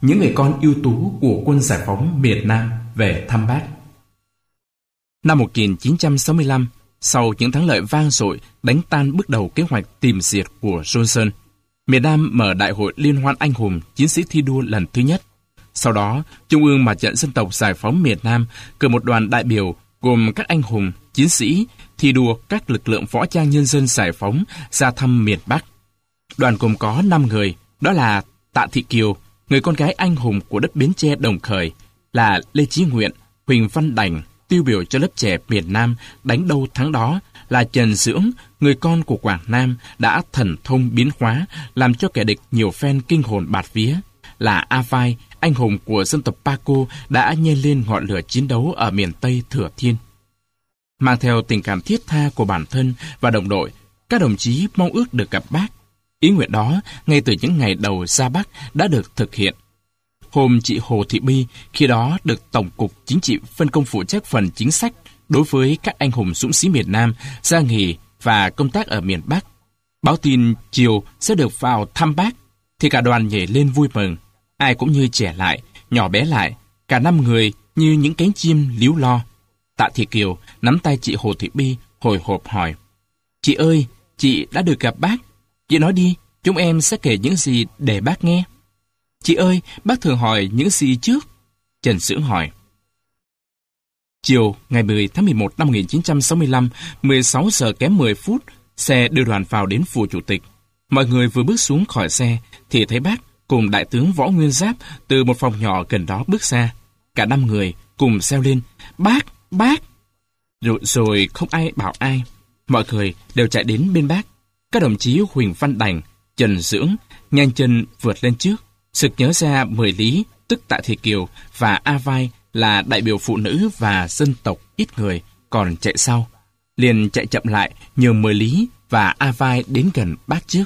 những người con ưu tú của quân giải phóng miền Nam về thăm Bác. Năm 1965, sau những thắng lợi vang dội đánh tan bước đầu kế hoạch tìm diệt của Johnson, miền Nam mở Đại hội Liên hoan Anh hùng Chiến sĩ thi đua lần thứ nhất. Sau đó, Trung ương Mặt trận Dân tộc Giải phóng miền Nam cử một đoàn đại biểu gồm các anh hùng, chiến sĩ, thi đua các lực lượng võ trang nhân dân giải phóng ra thăm miền Bắc. Đoàn gồm có 5 người, đó là Tạ Thị Kiều, người con gái anh hùng của đất Bến Tre Đồng Khởi, là Lê Chí Nguyện, Huỳnh Văn Đành, tiêu biểu cho lớp trẻ miền Nam đánh đâu thắng đó, là Trần Dưỡng, người con của Quảng Nam đã thần thông biến hóa, làm cho kẻ địch nhiều phen kinh hồn bạt vía, là A Vai, anh hùng của dân tộc Paco đã nhen lên ngọn lửa chiến đấu ở miền Tây Thừa Thiên. Mang theo tình cảm thiết tha của bản thân và đồng đội, các đồng chí mong ước được gặp Bác. Ý nguyện đó, ngay từ những ngày đầu ra Bắc đã được thực hiện. Hôm chị Hồ Thị Bi, khi đó được Tổng cục Chính trị phân công phụ trách phần chính sách đối với các anh hùng dũng sĩ miền Nam ra nghỉ và công tác ở miền Bắc, báo tin chiều sẽ được vào thăm Bác, thì cả đoàn nhảy lên vui mừng. Ai cũng như trẻ lại, nhỏ bé lại, cả 5 người như những cánh chim líu lo. Tạ Thị Kiều nắm tay chị Hồ Thị Bi hồi hộp hỏi: "Chị ơi, chị đã được gặp Bác. Chị nói đi, chúng em sẽ kể những gì để Bác nghe." "Chị ơi, Bác thường hỏi những gì trước?" Trần Dưỡng hỏi. Chiều ngày 10 tháng 11 năm 1965, 16 giờ kém 10 phút, xe đưa đoàn vào đến phủ chủ tịch. Mọi người vừa bước xuống khỏi xe thì thấy Bác cùng Đại tướng Võ Nguyên Giáp từ một phòng nhỏ gần đó bước ra. Cả 5 người cùng reo lên: "Bác, Bác!" Rồi không ai bảo ai. Mọi người đều chạy đến bên Bác. Các đồng chí Huỳnh Văn Đành, Trần Dưỡng nhanh chân vượt lên trước, sực nhớ ra 10 Lý, tức Tạ Thị Kiều, và A Vai là đại biểu phụ nữ và dân tộc ít người còn chạy sau. Liền chạy chậm lại nhường 10 Lý và A Vai đến gần Bác trước.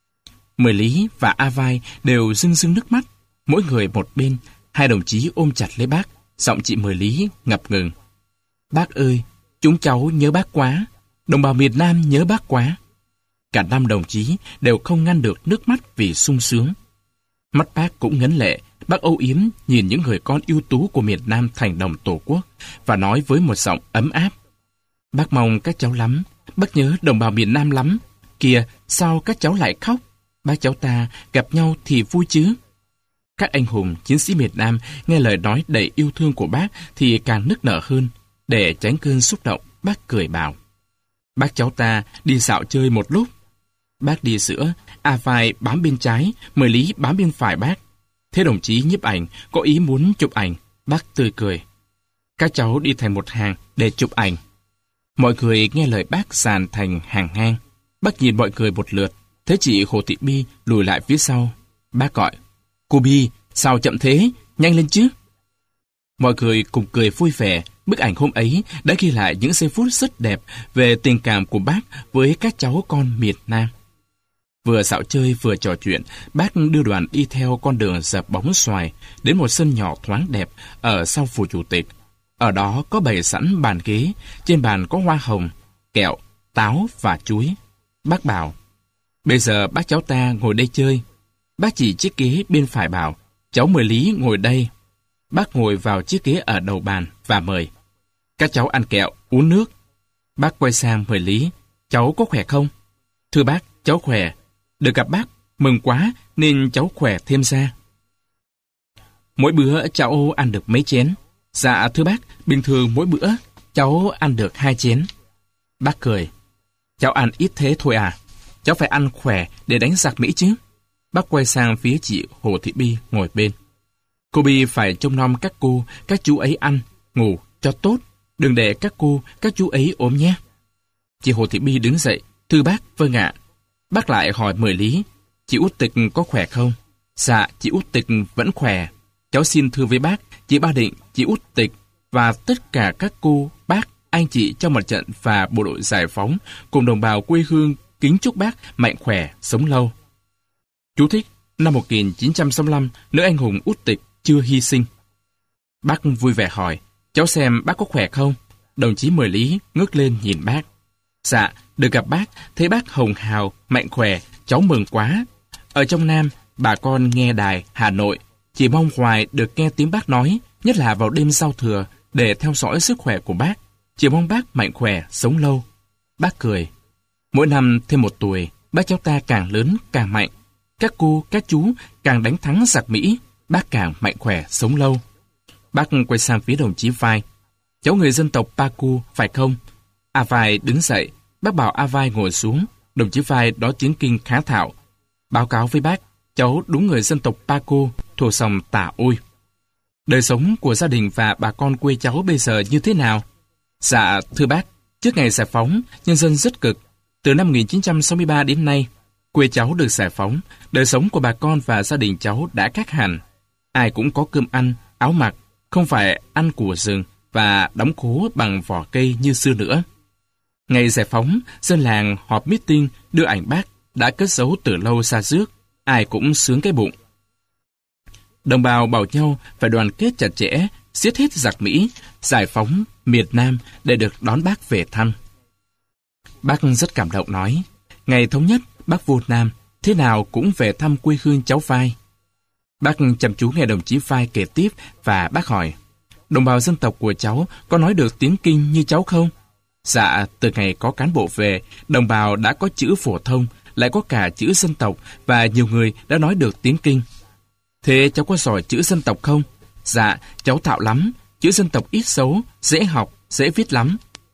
10 Lý và A Vai đều rưng rưng nước mắt, mỗi người một bên. Hai đồng chí ôm chặt lấy Bác, giọng chị 10 Lý ngập ngừng: "Bác ơi, chúng cháu nhớ Bác quá, đồng bào miền Nam nhớ Bác quá." Cả 5 đồng chí đều không ngăn được nước mắt vì sung sướng. Mắt Bác cũng ngấn lệ. Bác âu yếm nhìn những người con ưu tú của miền Nam thành đồng Tổ quốc và nói với một giọng ấm áp: "Bác mong các cháu lắm, bác nhớ đồng bào miền Nam lắm. Kìa, sao các cháu lại khóc? Bác cháu ta gặp nhau thì vui chứ." Các anh hùng chiến sĩ miền Nam nghe lời nói đầy yêu thương của Bác thì càng nức nở hơn. Để tránh cơn xúc động, Bác cười bảo: "Bác cháu ta đi dạo chơi một lúc." Bác đi giữa, A Vai bám bên trái, 10 Lý bám bên phải Bác. Thế đồng chí nhiếp ảnh có ý muốn chụp ảnh, Bác tươi cười: "Các cháu đi thành một hàng để chụp ảnh." Mọi người nghe lời Bác dàn thành hàng ngang. Bác nhìn mọi người một lượt, thấy chị Hồ Thị Bi lùi lại phía sau. Bác gọi: "Cô Bi, sao chậm thế? Nhanh lên chứ." Mọi người cùng cười vui vẻ. Bức ảnh hôm ấy đã ghi lại những giây phút rất đẹp về tình cảm của Bác với các cháu con miền Nam. Vừa dạo chơi vừa trò chuyện, Bác đưa đoàn đi theo con đường dợp bóng xoài đến một sân nhỏ thoáng đẹp ở sau phủ chủ tịch. Ở đó có bày sẵn bàn ghế, trên bàn có hoa hồng, kẹo, táo và chuối. Bác bảo: "Bây giờ bác cháu ta ngồi đây chơi." Bác chỉ chiếc ghế bên phải bảo: "Cháu 10 Lý ngồi đây." Bác ngồi vào chiếc ghế ở đầu bàn và mời: "Các cháu ăn kẹo, uống nước." Bác quay sang 10 Lý: "Cháu có khỏe không?" "Thưa bác, cháu khỏe. Được gặp bác, mừng quá nên cháu khỏe thêm ra." "Mỗi bữa cháu ăn được mấy chén?" "Dạ thưa bác, bình thường mỗi bữa cháu ăn được 2 chén." Bác cười: "Cháu ăn ít thế thôi à? Cháu phải ăn khỏe để đánh giặc Mỹ chứ." Bác quay sang phía chị Hồ Thị Bi ngồi bên: "Cô Bi phải trông nom các cô, các chú ấy ăn, ngủ cho tốt, đừng để các cô, các chú ấy ốm nhé." Chị Hồ Thị Bi đứng dậy: "Thưa bác, vâng ạ." Bác lại hỏi 10 Lý: "Chị Út Tịch có khỏe không?" "Dạ, chị Út Tịch vẫn khỏe. Cháu xin thưa với bác, chị Ba Định, chị Út Tịch và tất cả các cô, bác, anh chị trong mặt trận và bộ đội giải phóng cùng đồng bào quê hương kính chúc bác mạnh khỏe, sống lâu." Chú thích: năm 1965, nữ anh hùng Út Tịch chưa hy sinh. Bác vui vẻ hỏi: "Cháu xem bác có khỏe không?" Đồng chí 10 Lý ngước lên nhìn bác: "Dạ, được gặp bác, thấy bác hồng hào, mạnh khỏe, cháu mừng quá. Ở trong Nam, bà con nghe đài Hà Nội, chỉ mong hoài được nghe tiếng bác nói, nhất là vào đêm giao thừa, để theo dõi sức khỏe của bác. Chỉ mong bác mạnh khỏe, sống lâu. Bác cười. Mỗi năm thêm một tuổi, bác cháu ta càng lớn càng mạnh. Các cô, các chú càng đánh thắng giặc Mỹ, bác càng mạnh khỏe, sống lâu. Bác quay sang phía đồng chí Vai. Cháu người dân tộc Pacu, phải không? A Vai đứng dậy, bác bảo A Vai ngồi xuống. Đồng chí Vai nói tiếng Kinh khá thạo. Báo cáo với bác, cháu đúng người dân tộc Pacu, thuộc dòng Tả Ôi. Đời sống của gia đình và bà con quê cháu bây giờ như thế nào? Dạ, thưa bác, trước ngày giải phóng, nhân dân rất cực. Từ năm 1963 đến nay, quê cháu được giải phóng, đời sống của bà con và gia đình cháu đã khác hẳn. Ai cũng có cơm ăn, áo mặc, không phải ăn của rừng và đóng khố bằng vỏ cây như xưa nữa. Ngày giải phóng, dân làng họp meeting đưa ảnh bác đã cất giấu từ lâu xa rước, ai cũng sướng cái bụng. Đồng bào bảo nhau phải đoàn kết chặt chẽ, giết hết giặc Mỹ, giải phóng miền Nam để được đón bác về thăm. Bác rất cảm động nói, ngày thống nhất bác vô Nam, thế nào cũng về thăm quê hương cháu Vai. Bác chăm chú nghe đồng chí Vai kể tiếp và bác hỏi, đồng bào dân tộc của cháu có nói được tiếng Kinh như cháu không? Dạ, từ ngày có cán bộ về, đồng bào đã có chữ phổ thông, lại có cả chữ dân tộc và nhiều người đã nói được tiếng Kinh. Thế cháu có giỏi chữ dân tộc không? Dạ, cháu thạo lắm, chữ dân tộc ít xấu, dễ học, dễ viết lắm.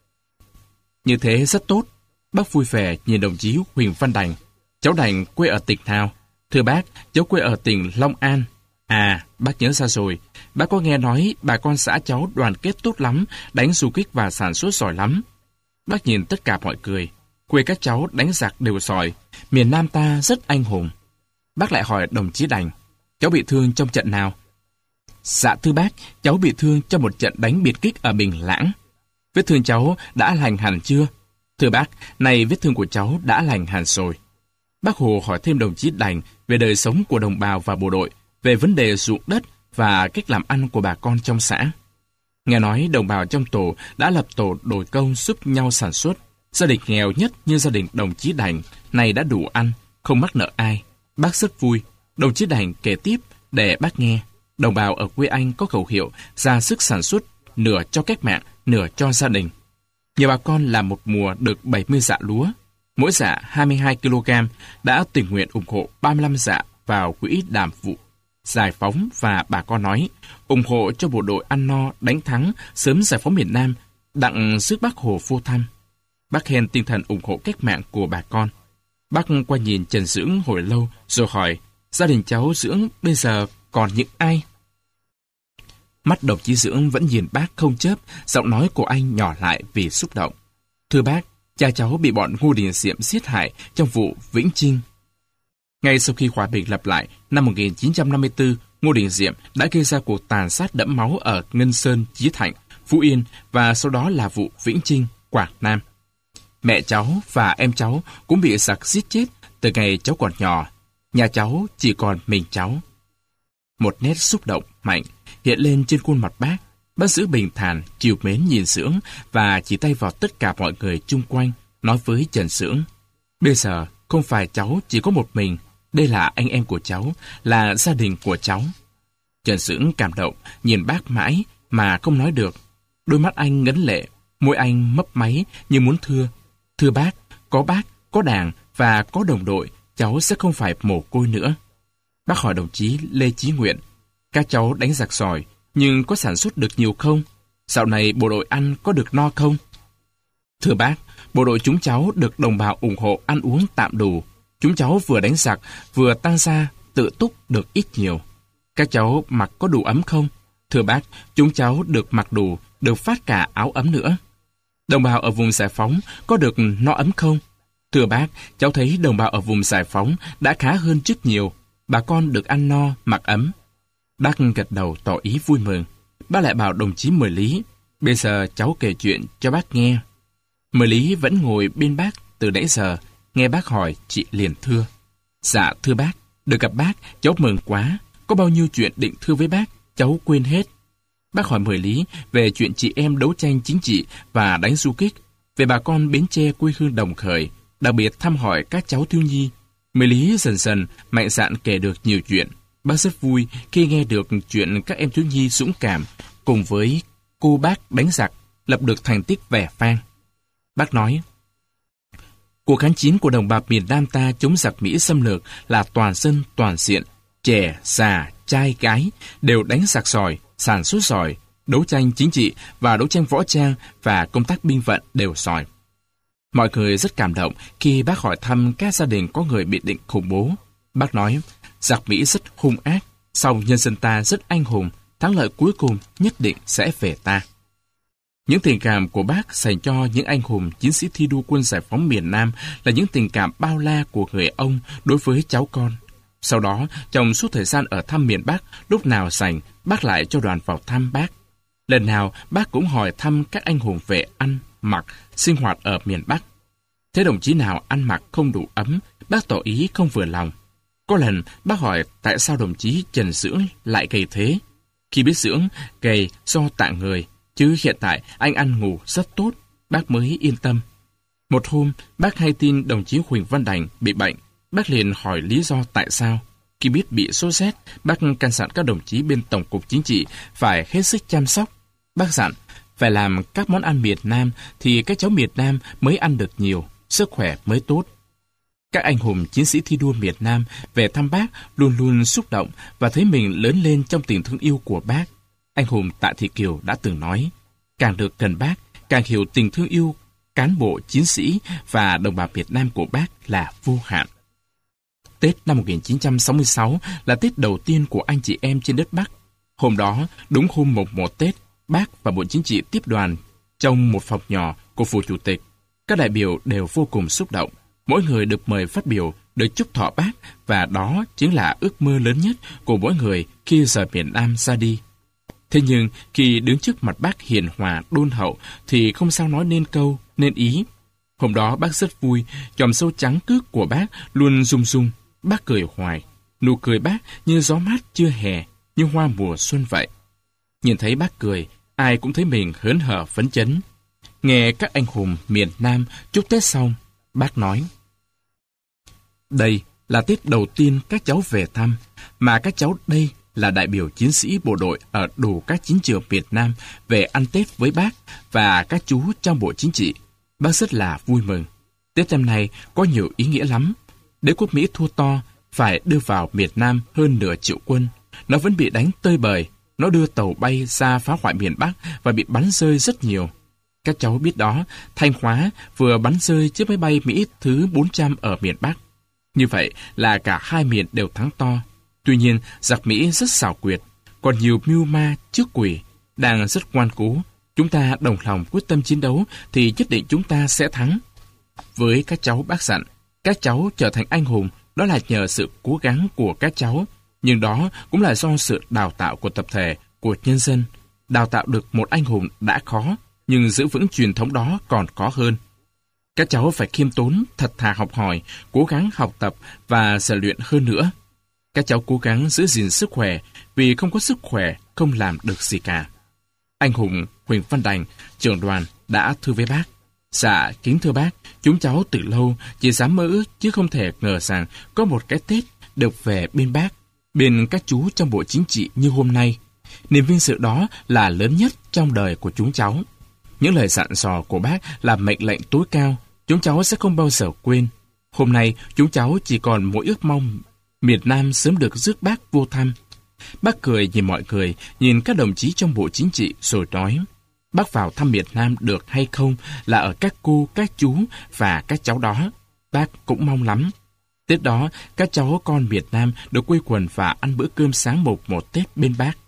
Như thế rất tốt. Bác vui vẻ nhìn đồng chí Huỳnh Văn Đành. Cháu Đành quê ở tỉnh nào? Thưa bác, cháu quê ở tỉnh Long An. À, bác nhớ ra rồi. Bác có nghe nói bà con xã cháu đoàn kết tốt lắm, đánh du kích và sản xuất giỏi lắm. Bác nhìn tất cả mọi người. Quê các cháu đánh giặc đều giỏi. Miền Nam ta rất anh hùng. Bác lại hỏi đồng chí Đành, cháu bị thương trong trận nào? Dạ thưa bác, cháu bị thương trong một trận đánh biệt kích ở Bình Lãng. Vết thương cháu đã lành hẳn chưa? Thưa bác, nay vết thương của cháu đã lành hẳn rồi. Bác Hồ hỏi thêm đồng chí Đành về đời sống của đồng bào và bộ đội, về vấn đề ruộng đất và cách làm ăn của bà con trong xã. Nghe nói đồng bào trong tổ đã lập tổ đổi công giúp nhau sản xuất. Gia đình nghèo nhất như gia đình đồng chí Đành này đã đủ ăn, không mắc nợ ai. Bác rất vui. Đồng chí Đành kể tiếp để bác nghe. Đồng bào ở quê anh có khẩu hiệu ra sức sản xuất, nửa cho cách mạng, nửa cho gia đình. Nhiều bà con làm một mùa được 70 dạ lúa, mỗi dạ 22 kg, đã tình nguyện ủng hộ 35 dạ vào quỹ đàm vụ giải phóng và bà con nói ủng hộ cho bộ đội ăn no đánh thắng sớm giải phóng miền Nam, đặng rước bác Hồ vô thăm. Bác khen tinh thần ủng hộ cách mạng của bà con. Bác qua nhìn Trần Dưỡng hồi lâu rồi hỏi, gia đình cháu Dưỡng bây giờ còn những ai? Mắt đồng chí Dưỡng vẫn nhìn bác không chớp, giọng nói của anh nhỏ lại vì xúc động. Thưa bác, cha cháu bị bọn Ngô Đình Diệm giết hại trong vụ Vĩnh Trinh. Ngay sau khi hòa bình lập lại, năm 1954, Ngô Đình Diệm đã gây ra cuộc tàn sát đẫm máu ở Ngân Sơn, Chí Thạnh, Phú Yên và sau đó là vụ Vĩnh Trinh, Quảng Nam. Mẹ cháu và em cháu cũng bị giặc giết chết từ ngày cháu còn nhỏ. Nhà cháu chỉ còn mình cháu. Một nét xúc động mạnh hiện lên trên khuôn mặt bác. Bác giữ bình thản, chiều mến nhìn Dưỡng và chỉ tay vào tất cả mọi người chung quanh, nói với Trần Dưỡng. Bây giờ không phải cháu chỉ có một mình, đây là anh em của cháu, là gia đình của cháu. Trần Dưỡng cảm động, nhìn bác mãi mà không nói được. Đôi mắt anh ngấn lệ, môi anh mấp máy như muốn thưa bác, có đảng và có đồng đội, cháu sẽ không phải mồ côi nữa. Bác hỏi đồng chí Lê Chí Nguyện, các cháu đánh giặc giỏi, nhưng có sản xuất được nhiều không? Dạo này bộ đội ăn có được no không? Thưa bác, bộ đội chúng cháu được đồng bào ủng hộ ăn uống tạm đủ. Chúng cháu vừa đánh giặc, vừa tăng gia, tự túc được ít nhiều. Các cháu mặc có đủ ấm không? Thưa bác, chúng cháu được mặc đủ, được phát cả áo ấm nữa. Đồng bào ở vùng giải phóng có được no ấm không? Thưa bác, cháu thấy đồng bào ở vùng giải phóng đã khá hơn trước nhiều. Bà con được ăn no, mặc ấm. Bác gật đầu tỏ ý vui mừng. Bác lại bảo đồng chí Mười Lý, bây giờ cháu kể chuyện cho bác nghe. Mười Lý vẫn ngồi bên bác từ nãy giờ, nghe bác hỏi, chị liền thưa. Dạ thưa bác, được gặp bác, cháu mừng quá. Có bao nhiêu chuyện định thưa với bác, cháu quên hết. Bác hỏi Mười Lý về chuyện chị em đấu tranh chính trị và đánh du kích, về bà con Bến Tre quê hương Đồng Khởi, đặc biệt thăm hỏi các cháu thiếu nhi. Mười Lý dần dần mạnh dạn kể được nhiều chuyện. Bác rất vui khi nghe được chuyện các em thiếu nhi dũng cảm cùng với cô bác đánh giặc lập được thành tích vẻ vang. Bác nói, cuộc kháng chiến của đồng bào miền Nam ta chống giặc Mỹ xâm lược là toàn dân toàn diện, trẻ, già, trai, gái đều đánh giặc giỏi, sản xuất giỏi, đấu tranh chính trị và đấu tranh võ trang và công tác binh vận đều giỏi. Mọi người rất cảm động khi bác hỏi thăm các gia đình có người bị định khủng bố. Bác nói, giặc Mỹ rất hung ác, song nhân dân ta rất anh hùng, thắng lợi cuối cùng nhất định sẽ về ta. Những tình cảm của bác dành cho những anh hùng chiến sĩ thi đua quân giải phóng miền Nam là những tình cảm bao la của người ông đối với cháu con. Sau đó, trong suốt thời gian ở thăm miền Bắc, lúc nào rảnh, bác lại cho đoàn vào thăm bác. Lần nào, bác cũng hỏi thăm các anh hùng về ăn, mặc, sinh hoạt ở miền Bắc. Thế đồng chí nào ăn mặc không đủ ấm, bác tỏ ý không vừa lòng. Có lần, bác hỏi tại sao đồng chí Trần Dưỡng lại gầy thế. Khi biết Dưỡng gầy do tạng người, chứ hiện tại anh ăn ngủ rất tốt, bác mới yên tâm. Một hôm, bác hay tin đồng chí Huỳnh Văn Đành bị bệnh, bác liền hỏi lý do tại sao. Khi biết bị sốt rét, bác căn dặn các đồng chí bên Tổng cục Chính trị phải hết sức chăm sóc. Bác dặn, phải làm các món ăn miền Nam thì các cháu miền Nam mới ăn được nhiều, sức khỏe mới tốt. Các anh hùng chiến sĩ thi đua miền Nam về thăm bác luôn luôn xúc động và thấy mình lớn lên trong tình thương yêu của bác. Anh hùng Tạ Thị Kiều đã từng nói, càng được gần bác, càng hiểu tình thương yêu cán bộ, chiến sĩ và đồng bào Việt Nam của bác là vô hạn. Tết năm 1966 là Tết đầu tiên của anh chị em trên đất Bắc. Hôm đó, đúng hôm mùng 1 Tết, bác và Bộ Chính trị tiếp đoàn trong một phòng nhỏ của Phủ Chủ tịch. Các đại biểu đều vô cùng xúc động. Mỗi người được mời phát biểu, được chúc thọ bác, và đó chính là ước mơ lớn nhất của mỗi người khi rời miền Nam ra đi. Thế nhưng, khi đứng trước mặt bác hiền hòa, đôn hậu, thì không sao nói nên câu, nên ý. Hôm đó bác rất vui, chòm râu trắng cước của bác luôn rung rung. Bác cười hoài, nụ cười bác như gió mát trưa hè, như hoa mùa xuân vậy. Nhìn thấy bác cười, ai cũng thấy mình hớn hở phấn chấn. Nghe các anh hùng miền Nam chúc Tết xong, bác nói, đây là Tết đầu tiên các cháu về thăm, mà các cháu đây là đại biểu chiến sĩ bộ đội ở đủ các chiến trường Việt Nam về ăn Tết với bác và các chú trong Bộ Chính trị. Bác rất là vui mừng. Tết năm nay có nhiều ý nghĩa lắm. Đế quốc Mỹ thua to, phải đưa vào miền Nam hơn nửa triệu quân. Nó vẫn bị đánh tơi bời. Nó đưa tàu bay ra phá hoại miền Bắc và bị bắn rơi rất nhiều. Các cháu biết đó, Thanh Hóa vừa bắn rơi chiếc máy bay Mỹ thứ 400 ở miền Bắc. Như vậy là cả hai miền đều thắng to. Tuy nhiên, giặc Mỹ rất xảo quyệt, còn nhiều mưu ma trước quỷ, đang rất ngoan cố. Chúng ta đồng lòng quyết tâm chiến đấu thì nhất định chúng ta sẽ thắng. Với các cháu bác dặn, các cháu trở thành anh hùng, đó là nhờ sự cố gắng của các cháu, nhưng đó cũng là do sự đào tạo của tập thể, của nhân dân. Đào tạo được một anh hùng đã khó, nhưng giữ vững truyền thống đó còn khó hơn. Các cháu phải khiêm tốn, thật thà học hỏi, cố gắng học tập và rèn luyện hơn nữa. Các cháu cố gắng giữ gìn sức khỏe, vì không có sức khỏe không làm được gì cả. Anh hùng Huỳnh Văn Đành, trưởng đoàn, đã thư với bác. Dạ, kính thưa bác, chúng cháu từ lâu chỉ dám mơ ước chứ không thể ngờ rằng có một cái Tết được về bên bác, bên các chú trong Bộ Chính trị như hôm nay. Niềm vinh dự đó là lớn nhất trong đời của chúng cháu. Những lời dặn dò của bác là mệnh lệnh tối cao, chúng cháu sẽ không bao giờ quên. Hôm nay, chúng cháu chỉ còn mỗi ước mong miền Nam sớm được rước bác vô thăm. Bác cười nhìn mọi người, nhìn các đồng chí trong Bộ Chính trị rồi nói, bác vào thăm miền Nam được hay không là ở các cô, các chú và các cháu đó. Bác cũng mong lắm. Tết đó, các cháu con miền Nam được quây quần và ăn bữa cơm sáng mùng 1 Tết bên bác.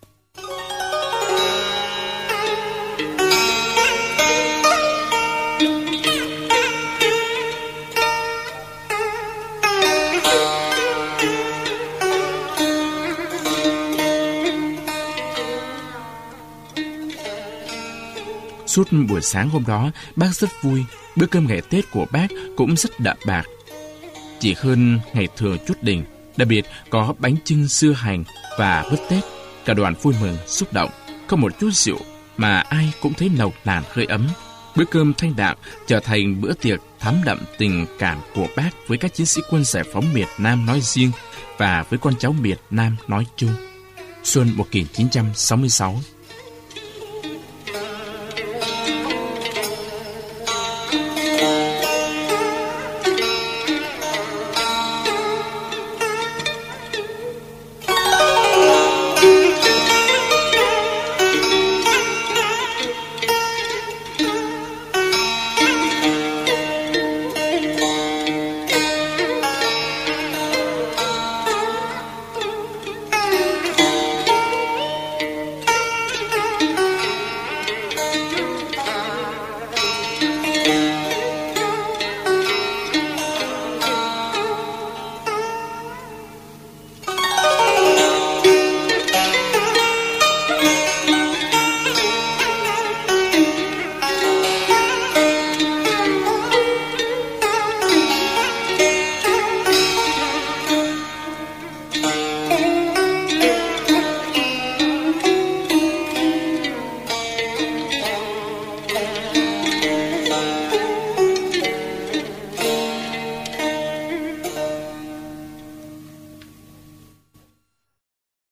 Suốt buổi sáng hôm đó, bác rất vui. Bữa cơm ngày Tết của bác cũng rất đậm bạc. Chỉ hơn ngày thường chút đỉnh, đặc biệt có bánh chưng dưa hành và mứt Tết. Cả đoàn vui mừng, xúc động. Không một chút rượu mà ai cũng thấy nồng nàn hơi ấm. Bữa cơm thanh đạm trở thành bữa tiệc thắm đậm tình cảm của Bác với các chiến sĩ quân giải phóng miền Nam nói riêng và với con cháu miền Nam nói chung. Xuân 1966